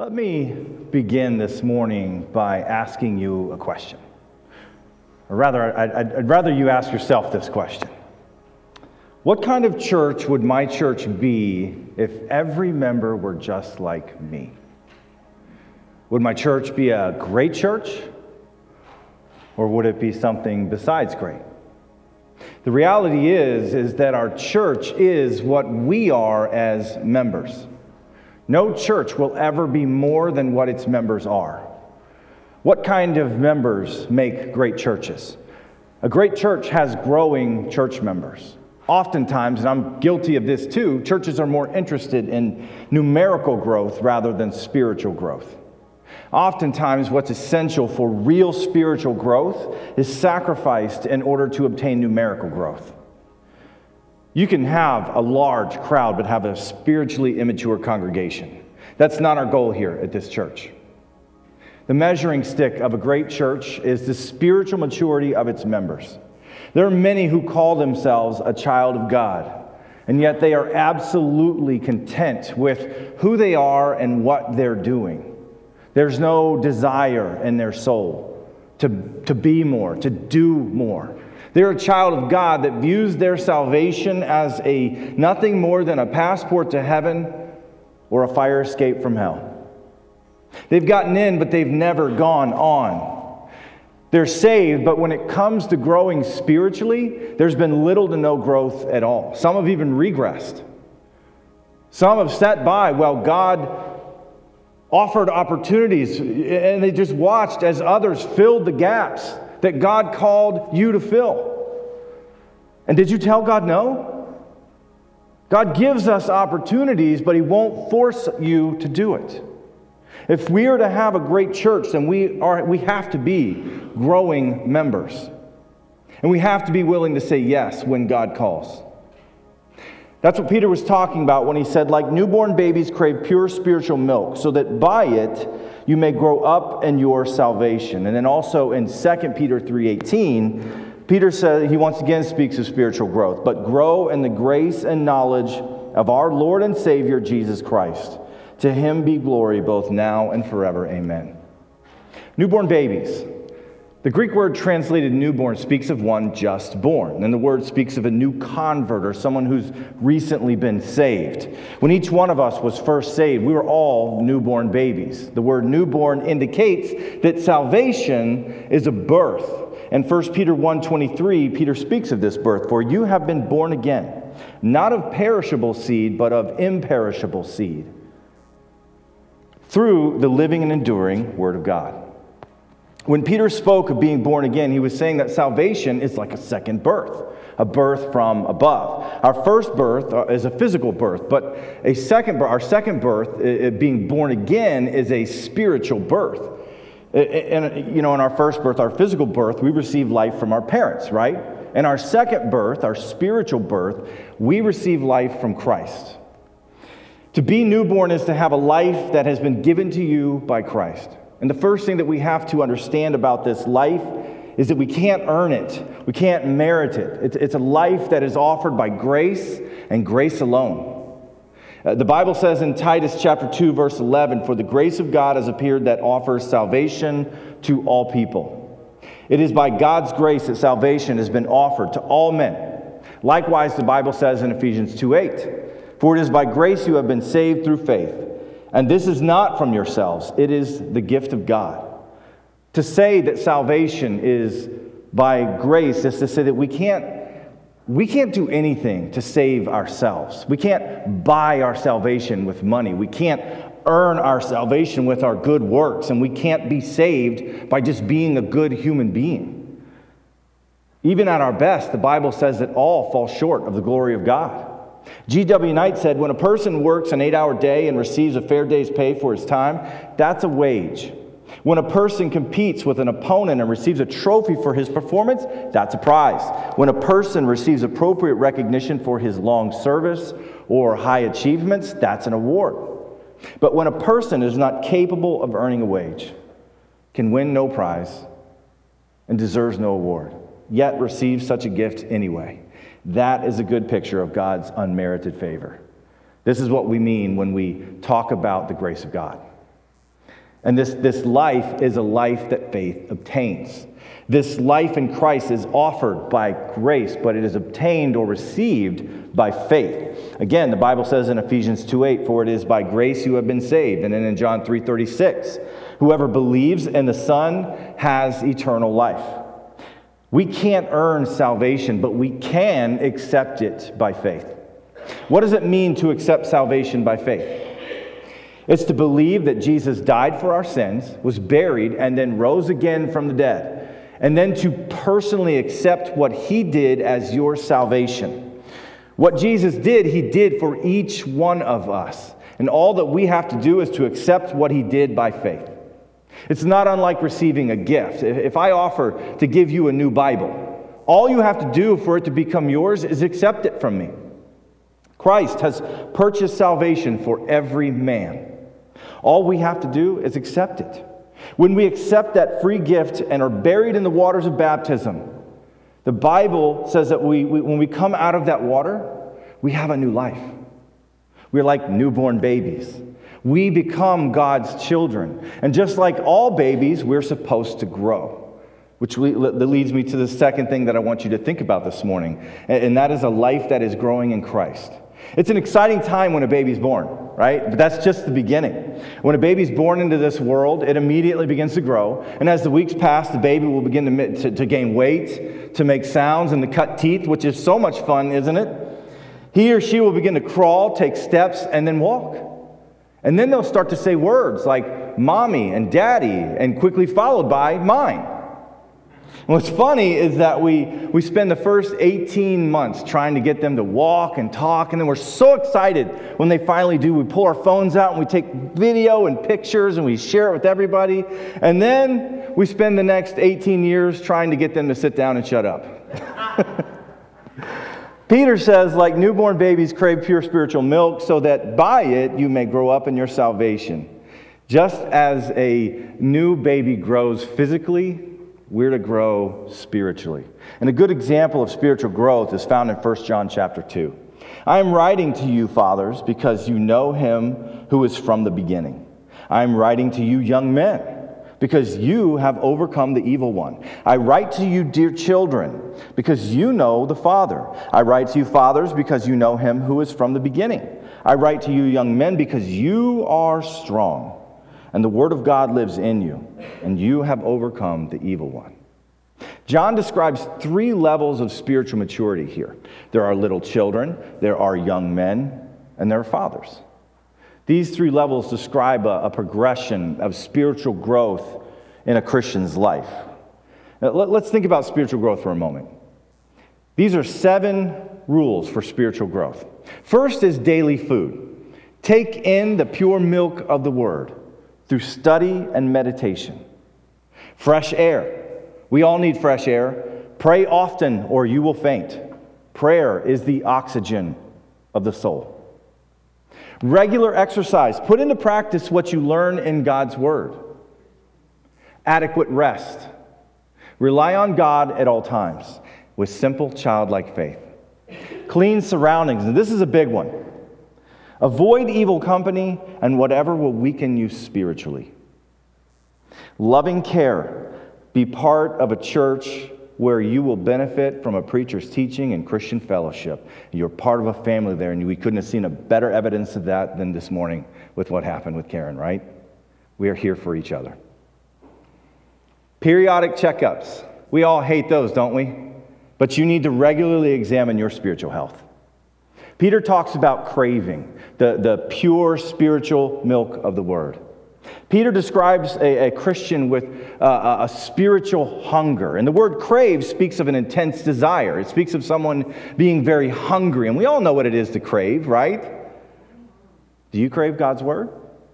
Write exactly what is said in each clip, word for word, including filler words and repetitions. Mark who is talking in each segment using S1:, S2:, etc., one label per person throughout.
S1: Let me begin this morning by asking you a question. Or rather, I'd, I'd rather you ask yourself this question. What kind of church would my church be if every member were just like me? Would my church be a great church? Or would it be something besides great? The reality is, is that our church is what we are as members. No church will ever be more than what its members are. What kind of members make great churches? A great church has growing church members. Oftentimes, and I'm guilty of this too, churches are more interested in numerical growth rather than spiritual growth. Oftentimes, what's essential for real spiritual growth is sacrificed in order to obtain numerical growth. You can have a large crowd but have a spiritually immature congregation. That's not our goal here at this church. The measuring stick of a great church is the spiritual maturity of its members. There are many who call themselves a child of God, and yet they are absolutely content with who they are and what they're doing. There's no desire in their soul to, to be more, to do more. They're a child of God that views their salvation as a nothing more than a passport to heaven or a fire escape from hell. They've gotten in, but they've never gone on. They're saved, but when it comes to growing spiritually, there's been little to no growth at all. Some have even regressed. Some have sat by while God offered opportunities, and they just watched as others filled the gaps that God called you to fill. And did you tell God no? God gives us opportunities, but He won't force you to do it. If we are to have a great church, then we are we have to be growing members. And we have to be willing to say yes when God calls. That's what Peter was talking about when he said, like newborn babies crave pure spiritual milk, so that by it you may grow up in your salvation. And then also in Second Peter three eighteen, Peter said, he once again speaks of spiritual growth, but grow in the grace and knowledge of our Lord and Savior Jesus Christ. To Him be glory both now and forever. Amen. Newborn babies. The Greek word translated newborn speaks of one just born. And the word speaks of a new convert or someone who's recently been saved. When each one of us was first saved, we were all newborn babies. The word newborn indicates that salvation is a birth. In First Peter one twenty-three, Peter speaks of this birth. For you have been born again, not of perishable seed, but of imperishable seed, through the living and enduring Word of God. When Peter spoke of being born again, he was saying that salvation is like a second birth, a birth from above. Our first birth is a physical birth, but a second, our second birth, being born again, is a spiritual birth. And, you know, in our first birth, our physical birth, we receive life from our parents, right? In our second birth, our spiritual birth, we receive life from Christ. To be newborn is to have a life that has been given to you by Christ. And the first thing that we have to understand about this life is that we can't earn it. We can't merit it. It's a life that is offered by grace and grace alone. Uh, the Bible says in Titus chapter two, verse eleven, for the grace of God has appeared that offers salvation to all people. It is by God's grace that salvation has been offered to all men. Likewise, the Bible says in Ephesians two eight, for it is by grace you have been saved through faith. And this is not from yourselves, it is the gift of God. To say that salvation is by grace is to say that we can't, we can't do anything to save ourselves. We can't buy our salvation with money. We can't earn our salvation with our good works. And we can't be saved by just being a good human being. Even at our best, the Bible says that all fall short of the glory of God. G W Knight said, when a person works an eight-hour day and receives a fair day's pay for his time, that's a wage. When a person competes with an opponent and receives a trophy for his performance, that's a prize. When a person receives appropriate recognition for his long service or high achievements, that's an award. But when a person is not capable of earning a wage, can win no prize, and deserves no award, yet receives such a gift anyway, that is a good picture of God's unmerited favor. This is what we mean when we talk about the grace of God. And this, this life is a life that faith obtains. This life in Christ is offered by grace, but it is obtained or received by faith. Again, the Bible says in Ephesians two eight, for it is by grace you have been saved. And then in John three thirty-six, whoever believes in the Son has eternal life. We can't earn salvation, but we can accept it by faith. What does it mean to accept salvation by faith? It's to believe that Jesus died for our sins, was buried, and then rose again from the dead. And then to personally accept what he did as your salvation. What Jesus did, he did for each one of us. And all that we have to do is to accept what he did by faith. It's not unlike receiving a gift. If I offer to give you a new Bible, all you have to do for it to become yours is accept it from me. Christ has purchased salvation for every man. All we have to do is accept it. When we accept that free gift and are buried in the waters of baptism, the Bible says that we, we, when we come out of that water, we have a new life. We're like newborn babies. We become God's children. And just like all babies, we're supposed to grow. Which leads me to the second thing that I want you to think about this morning. And that is a life that is growing in Christ. It's an exciting time when a baby's born, right? But that's just the beginning. When a baby's born into this world, it immediately begins to grow. And as the weeks pass, the baby will begin to, to, to gain weight, to make sounds, and to cut teeth, which is so much fun, isn't it? He or she will begin to crawl, take steps, and then walk. And then they'll start to say words like mommy and daddy, and quickly followed by mine. And what's funny is that we, we spend the first eighteen months trying to get them to walk and talk, and then we're so excited when they finally do. We pull our phones out and we take video and pictures and we share it with everybody. And then we spend the next eighteen years trying to get them to sit down and shut up. Peter says, like newborn babies crave pure spiritual milk, so that by it you may grow up in your salvation. Just as a new baby grows physically, we're to grow spiritually. And a good example of spiritual growth is found in First John chapter two. I am writing to you, fathers, because you know him who is from the beginning. I am writing to you, young men, because you have overcome the evil one. I write to you, dear children, because you know the Father. I write to you, fathers, because you know him who is from the beginning. I write to you, young men, because you are strong, and the word of God lives in you, and you have overcome the evil one. John describes three levels of spiritual maturity here. There are little children, there are young men, and there are fathers. These three levels describe a, a progression of spiritual growth in a Christian's life. Now, let, let's think about spiritual growth for a moment. These are seven rules for spiritual growth. First is daily food. Take in the pure milk of the Word through study and meditation. Fresh air. We all need fresh air. Pray often or you will faint. Prayer is the oxygen of the soul. Regular exercise. Put into practice what you learn in God's Word. Adequate rest. Rely on God at all times with simple childlike faith. Clean surroundings. And this is a big one. Avoid evil company and whatever will weaken you spiritually. Loving care. Be part of a church where you will benefit from a preacher's teaching and Christian fellowship. You're part of a family there, and we couldn't have seen a better evidence of that than this morning with what happened with Karen, right? We are here for each other. Periodic checkups. We all hate those, don't we? But you need to regularly examine your spiritual health. Peter talks about craving, the, the pure spiritual milk of the Word. Peter describes a, a Christian with uh, a spiritual hunger. And the word crave speaks of an intense desire. It speaks of someone being very hungry. And we all know what it is to crave, right? Do you crave God's Word?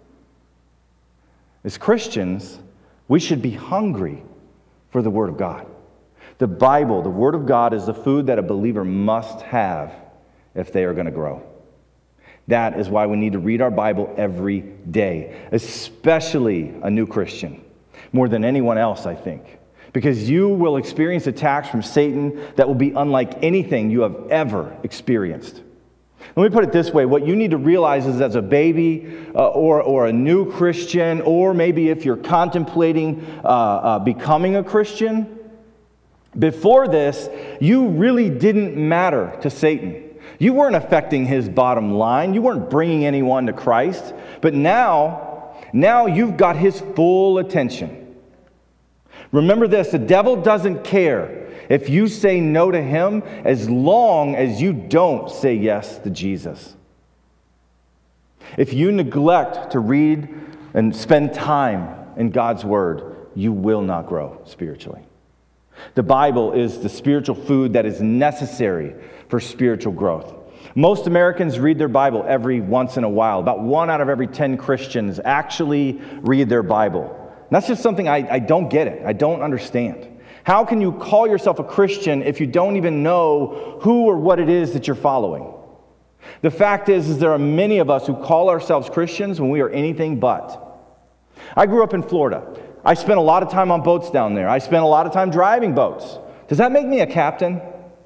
S1: As Christians, we should be hungry for the Word of God. The Bible, the Word of God, is the food that a believer must have if they are going to grow. That is why we need to read our Bible every day, especially a new Christian, more than anyone else, I think, because you will experience attacks from Satan that will be unlike anything you have ever experienced. Let me put it this way. What you need to realize is as a baby uh, or, or a new Christian, or maybe if you're contemplating uh, uh, becoming a Christian, before this, you really didn't matter to Satan. You weren't affecting his bottom line. You weren't bringing anyone to Christ. But now, now you've got his full attention. Remember this, the devil doesn't care if you say no to him as long as you don't say yes to Jesus. If you neglect to read and spend time in God's Word, you will not grow spiritually. The Bible is the spiritual food that is necessary for spiritual growth. Most Americans read their Bible every once in a while. About one out of every ten Christians actually read their Bible. And that's just something I, I don't get it. I don't understand. How can you call yourself a Christian if you don't even know who or what it is that you're following? The fact is, is there are many of us who call ourselves Christians when we are anything but. I grew up in Florida. I spent a lot of time on boats down there. I spent a lot of time driving boats. Does that make me a captain?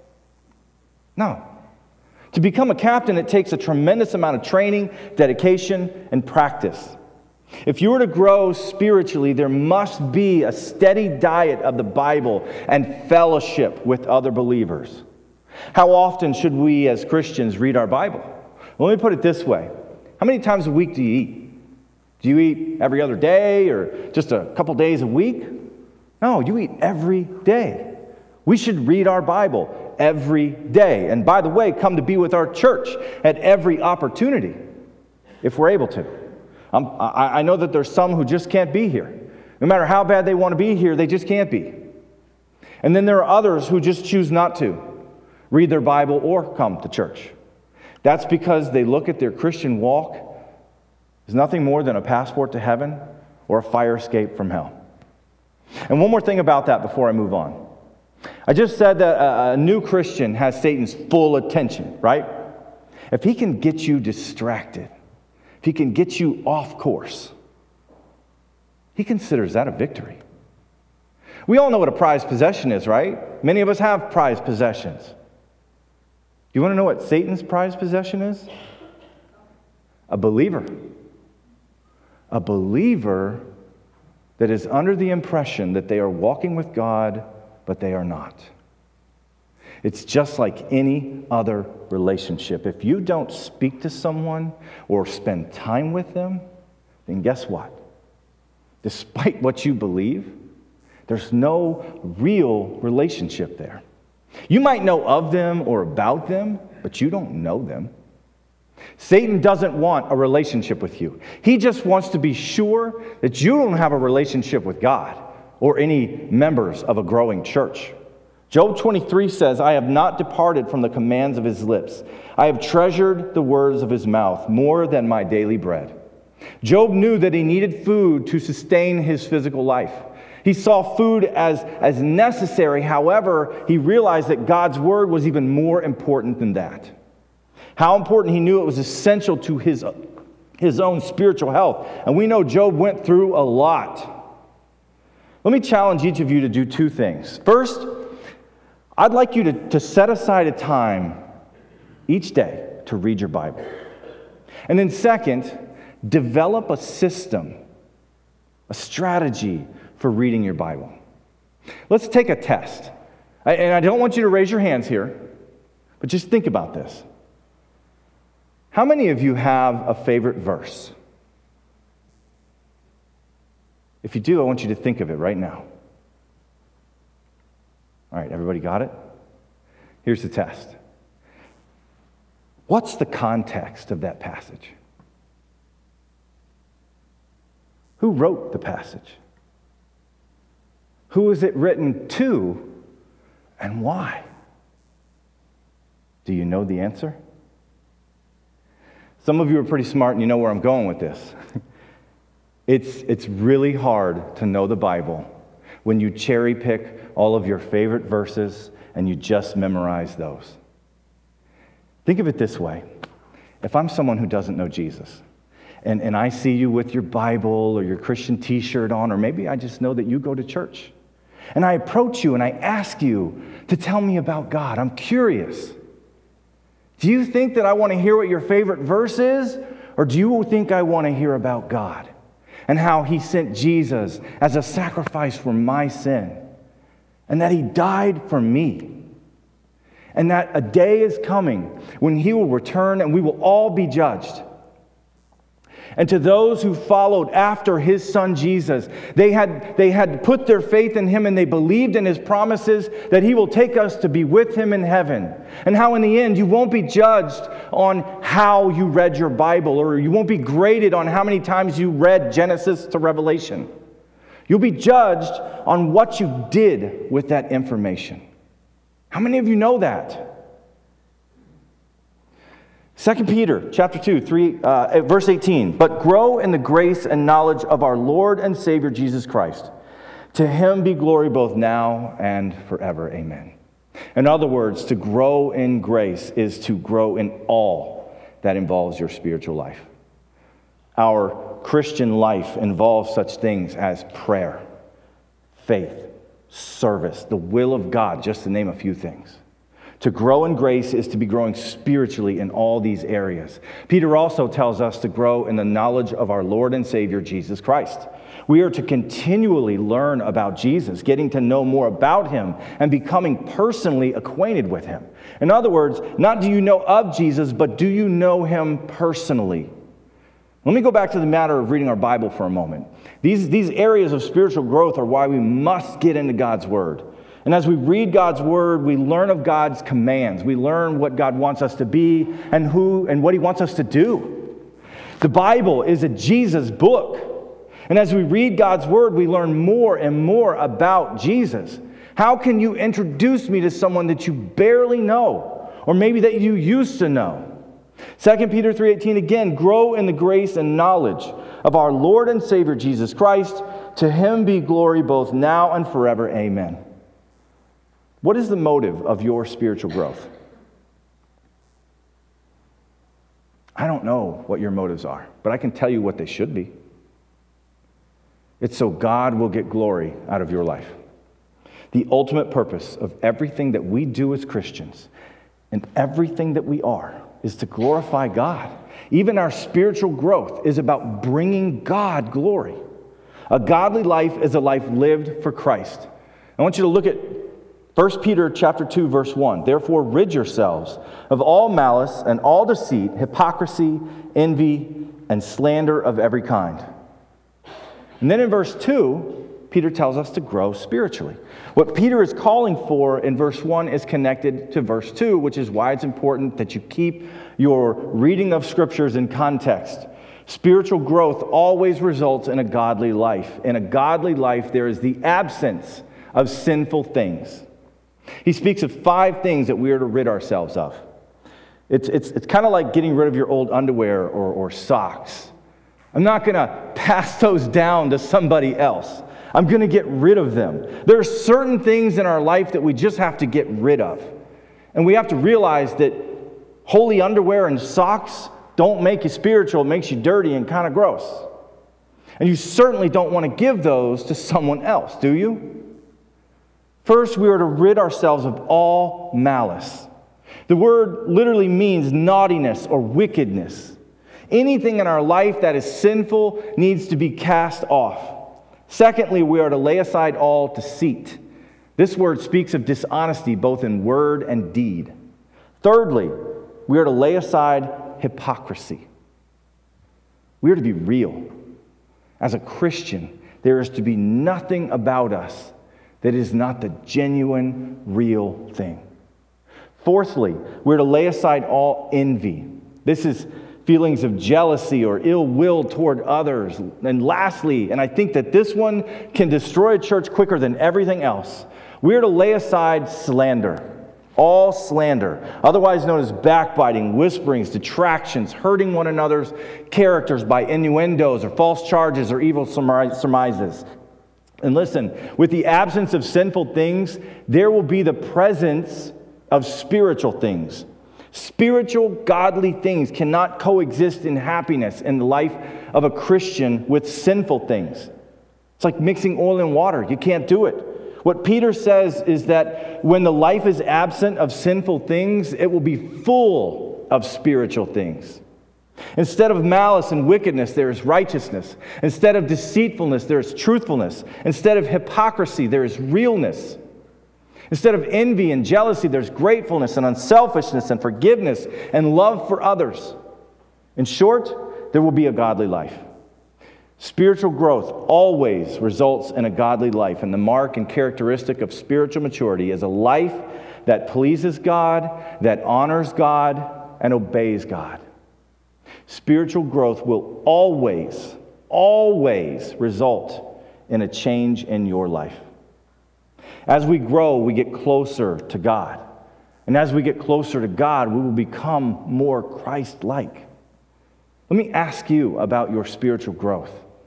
S1: No. To become a captain, it takes a tremendous amount of training, dedication, and practice. If you were to grow spiritually, there must be a steady diet of the Bible and fellowship with other believers. How often should we as Christians read our Bible? Well, let me put it this way. How many times a week do you eat? Do you eat every other day or just a couple days a week? No, you eat every day. We should read our Bible every day. And by the way, come to be with our church at every opportunity if we're able to. Um, I, I know that there's some who just can't be here. No matter how bad they want to be here, they just can't be. And then there are others who just choose not to read their Bible or come to church. That's because they look at their Christian walk as nothing more than a passport to heaven or a fire escape from hell. And one more thing about that before I move on. I just said that a, a new Christian has Satan's full attention, right? If he can get you distracted, if he can get you off course, he considers that a victory. We all know what a prized possession is, right? Many of us have prized possessions. Do you want to know what Satan's prized possession is? A believer. A believer that is under the impression that they are walking with God, but they are not. It's just like any other relationship. If you don't speak to someone or spend time with them, then guess what? Despite what you believe, there's no real relationship there. You might know of them or about them, but you don't know them. Satan doesn't want a relationship with you. He just wants to be sure that you don't have a relationship with God or any members of a growing church. Job twenty-three says, I have not departed from the commands of his lips. I have treasured the words of his mouth more than my daily bread. Job knew that he needed food to sustain his physical life. He saw food as, as necessary. However, he realized that God's word was even more important than that. How important he knew it was essential to his, his own spiritual health. And we know Job went through a lot. Let me challenge each of you to do two things. First, I'd like you to, to set aside a time each day to read your Bible. And then second, develop a system, a strategy for reading your Bible. Let's take a test. I, and I don't want you to raise your hands here, but just think about this. How many of you have a favorite verse? If you do, I want you to think of it right now. All right, everybody got it? Here's the test. What's the context of that passage? Who wrote the passage? Who is it written to, and why? Do you know the answer? Some of you are pretty smart and you know where I'm going with this. It's, it's really hard to know the Bible when you cherry pick all of your favorite verses and you just memorize those. Think of it this way. If I'm someone who doesn't know Jesus, and, and I see you with your Bible or your Christian t-shirt on, or maybe I just know that you go to church, and I approach you and I ask you to tell me about God, I'm curious. Do you think that I want to hear what your favorite verse is? Or do you think I want to hear about God and how He sent Jesus as a sacrifice for my sin and that He died for me and that a day is coming when He will return and we will all be judged? And to those who followed after His Son Jesus, they had, they had put their faith in Him and they believed in His promises that He will take us to be with Him in heaven. And how in the end you won't be judged on how you read your Bible, or you won't be graded on how many times you read Genesis to Revelation. You'll be judged on what you did with that information. How many of you know that? Second Peter chapter two, three, uh, verse eighteen. But grow in the grace and knowledge of our Lord and Savior Jesus Christ. To Him be glory both now and forever. Amen. In other words, to grow in grace is to grow in all that involves your spiritual life. Our Christian life involves such things as prayer, faith, service, the will of God, just to name a few things. To grow in grace is to be growing spiritually in all these areas. Peter also tells us to grow in the knowledge of our Lord and Savior, Jesus Christ. We are to continually learn about Jesus, getting to know more about Him and becoming personally acquainted with Him. In other words, not do you know of Jesus, but do you know Him personally? Let me go back to the matter of reading our Bible for a moment. These, these areas of spiritual growth are why we must get into God's Word. And as we read God's Word, we learn of God's commands. We learn what God wants us to be and who and what He wants us to do. The Bible is a Jesus book. And as we read God's Word, we learn more and more about Jesus. How can you introduce me to someone that you barely know, or maybe that you used to know? Second Peter three eighteen, again, grow in the grace and knowledge of our Lord and Savior Jesus Christ. To Him be glory both now and forever. Amen. What is the motive of your spiritual growth? I don't know what your motives are, but I can tell you what they should be. It's so God will get glory out of your life. The ultimate purpose of everything that we do as Christians and everything that we are is to glorify God. Even our spiritual growth is about bringing God glory. A godly life is a life lived for Christ. I want you to look at First Peter chapter two, verse one. Therefore, rid yourselves of all malice and all deceit, hypocrisy, envy, and slander of every kind. And then in verse two, Peter tells us to grow spiritually. What Peter is calling for in verse one is connected to verse two, which is why it's important that you keep your reading of scriptures in context. Spiritual growth always results in a godly life. In a godly life, there is the absence of sinful things. He speaks of five things that we are to rid ourselves of. It's, it's, it's kind of like getting rid of your old underwear or, or socks. I'm not going to pass those down to somebody else. I'm going to get rid of them. There are certain things in our life that we just have to get rid of. And we have to realize that holy underwear and socks don't make you spiritual. It makes you dirty and kind of gross. And you certainly don't want to give those to someone else, do you? First, we are to rid ourselves of all malice. The word literally means naughtiness or wickedness. Anything in our life that is sinful needs to be cast off. Secondly, we are to lay aside all deceit. This word speaks of dishonesty both in word and deed. Thirdly, we are to lay aside hypocrisy. We are to be real. As a Christian, there is to be nothing about us that is not the genuine, real thing. Fourthly, we're to lay aside all envy. This is feelings of jealousy or ill will toward others. And lastly, and I think that this one can destroy a church quicker than everything else, we're to lay aside slander. All slander, otherwise known as backbiting, whisperings, detractions, hurting one another's characters by innuendos or false charges or evil surmises. And listen, with the absence of sinful things, there will be the presence of spiritual things. Spiritual, godly things cannot coexist in happiness in the life of a Christian with sinful things. It's like mixing oil and water. You can't do it. What Peter says is that when the life is absent of sinful things, it will be full of spiritual things. Instead of malice and wickedness, there is righteousness. Instead of deceitfulness, there is truthfulness. Instead of hypocrisy, there is realness. Instead of envy and jealousy, there's gratefulness and unselfishness and forgiveness and love for others. In short, there will be a godly life. Spiritual growth always results in a godly life, and the mark and characteristic of spiritual maturity is a life that pleases God, that honors God, and obeys God. Spiritual growth will always, always result in a change in your life. As we grow, we get closer to God. And as we get closer to God, we will become more Christ-like. Let me ask you about your spiritual growth.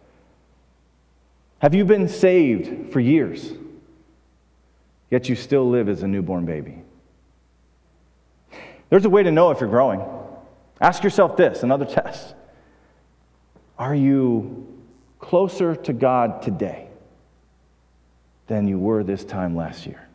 S1: Have you been saved for years, yet you still live as a newborn baby? There's a way to know if you're growing. Ask yourself this, another test. Are you closer to God today than you were this time last year?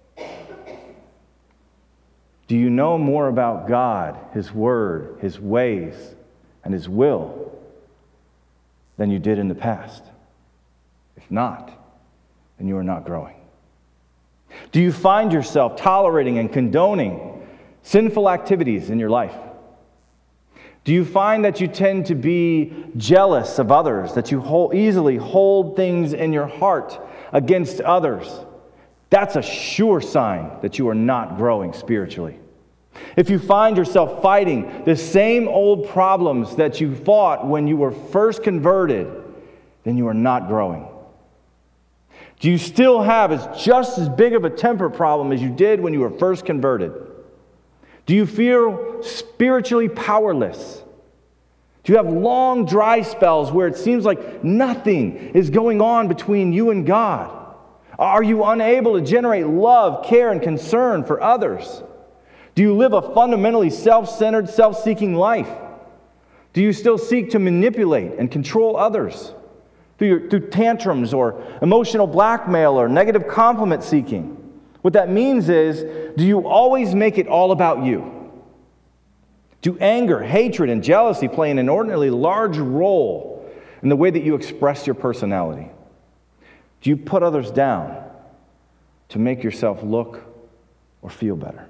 S1: Do you know more about God, His Word, His ways, and His will than you did in the past? If not, then you are not growing. Do you find yourself tolerating and condoning sinful activities in your life? Do you find that you tend to be jealous of others, that you hold, easily hold things in your heart against others? That's a sure sign that you are not growing spiritually. If you find yourself fighting the same old problems that you fought when you were first converted, then you are not growing. Do you still have as just as big of a temper problem as you did when you were first converted? Do you feel spiritually powerless? Do you have long dry spells where it seems like nothing is going on between you and God? Are you unable to generate love, care, and concern for others? Do you live a fundamentally self-centered, self-seeking life? Do you still seek to manipulate and control others through, your, through tantrums or emotional blackmail or negative compliment seeking? What that means is, do you always make it all about you? Do anger, hatred, and jealousy play an inordinately large role in the way that you express your personality? Do you put others down to make yourself look or feel better?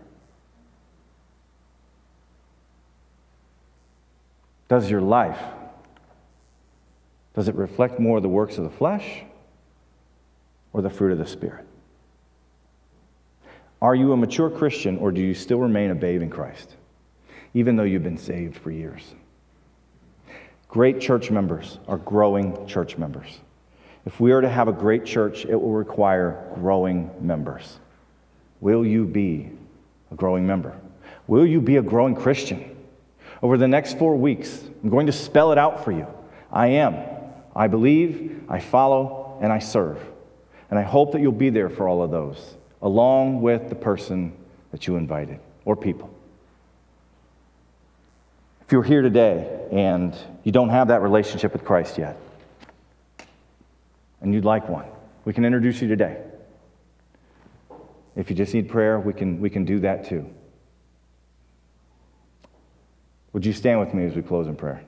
S1: Does your life, does it reflect more of the works of the flesh or the fruit of the Spirit? Are you a mature Christian, or do you still remain a babe in Christ, even though you've been saved for years? Great church members are growing church members. If we are to have a great church, it will require growing members. Will you be a growing member? Will you be a growing Christian? Over the next four weeks, I'm going to spell it out for you. I am. I believe, I follow, and I serve. And I hope that you'll be there for all of those, along with the person that you invited, or people. If you're here today and you don't have that relationship with Christ yet, and you'd like one, we can introduce you today. If you just need prayer, we can, we can do that too. Would you stand with me as we close in prayer?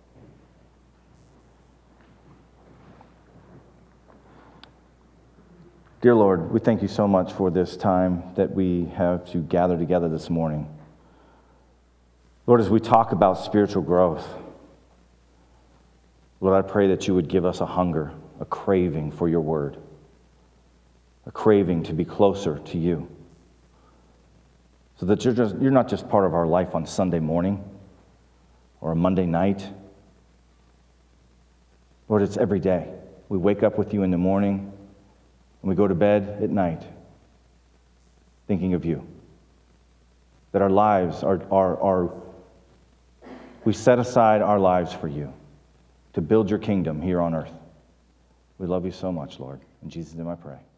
S1: Dear Lord, we thank you so much for this time that we have to gather together this morning. Lord, as we talk about spiritual growth, Lord, I pray that you would give us a hunger, a craving for your word, a craving to be closer to you, so that you're, just, you're not just part of our life on Sunday morning or a Monday night. Lord, it's every day. We wake up with you in the morning, and we go to bed at night thinking of you. That our lives are, are, are, we set aside our lives for you to build your kingdom here on earth. We love you so much, Lord. In Jesus' name I pray.